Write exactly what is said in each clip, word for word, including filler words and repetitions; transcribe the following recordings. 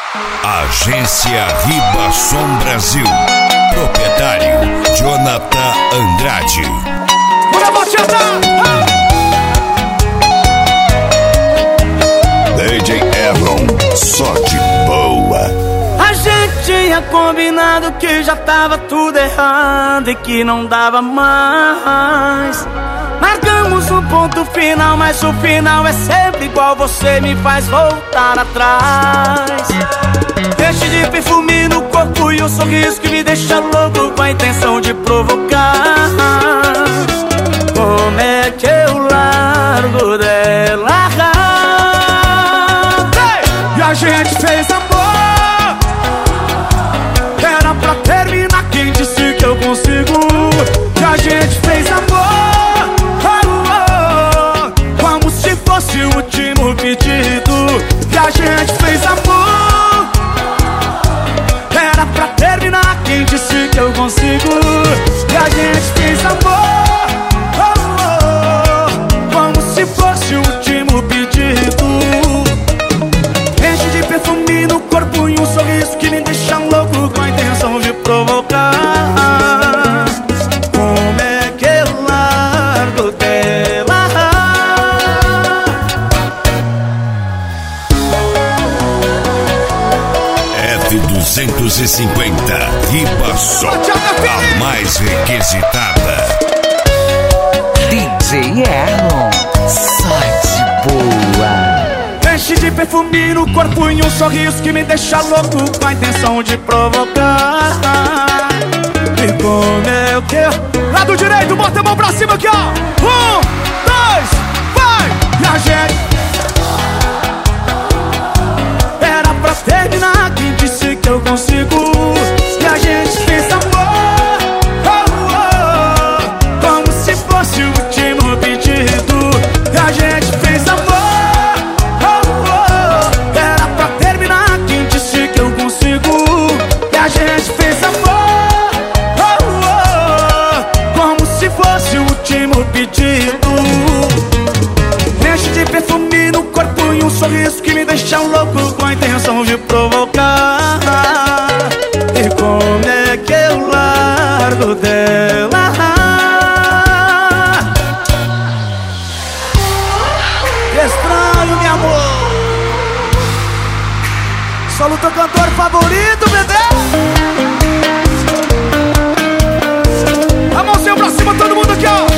Agência Ribasom Brasil. Proprietário Jonathan Andrade. Bora, Batista! D J Erlon, só de boa. A gente tinha combinado que já tava tudo errado e que não dava mais. Marcamos um ponto final, mas o final é sempre igual. Você me faz voltar atrás. Deixe de perfume no corpo e um sorriso que me deixa louco, com a intenção de provocar. Como é que eu largo dela? Hey! E a gente fez amor. Era pra terminar, quem disse que eu consigo? E a gente fez amor, oh, oh, como se fosse o último pedido. E a gente fez amor. Era pra terminar, quem disse que eu consigo? E a gente fez amor, oh, oh, como se fosse o último pedido. Enche de perfume no corpo e um sorriso que me deixa louco, com a intenção de provocar. Como é que eu largo dela? F duzentos e cinquenta Ribasom, a mais requisitada. D J Erlon, só de boa. Enche de perfume no corpo e um sorriso que me deixa louco, com a intenção de provocar. E como é que eu... Lado direito, bota a mão pra cima aqui, ó. Um, dois, vai! E a gente... Era pra terminar, quem disse que eu consigo? E a gente fez amor, oh, oh, como se fosse o último pedido. E a gente fez amor, oh, oh, era pra terminar, quem disse que eu consigo? E a gente fez amor, oh, oh, como se fosse o último pedido. Enche de perfume no corpo e um sorriso que me deixa louco, com a intenção de provocar. E como é que eu largo dela? Que estranho, meu amor. Solo teu cantor favorito, bebê. A mãozinha pra cima, todo mundo aqui, ó.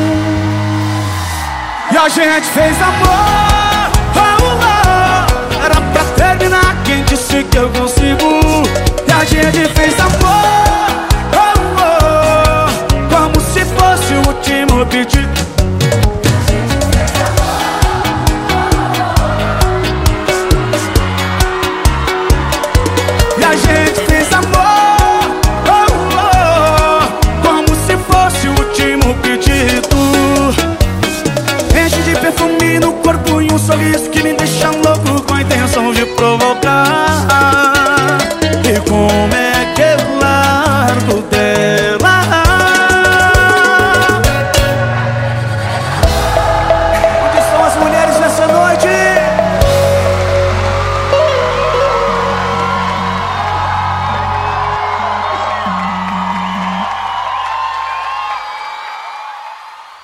E a gente fez amor, oh, oh, era pra terminar, quem disse que eu consigo? E a gente fez amor, oh, oh, como se fosse o último pedido. E a gente fez amor, oh, oh, como se fosse o último pedido. Enche de perfume no corpo e um sorriso que me deixa louco, com a intenção de provocar.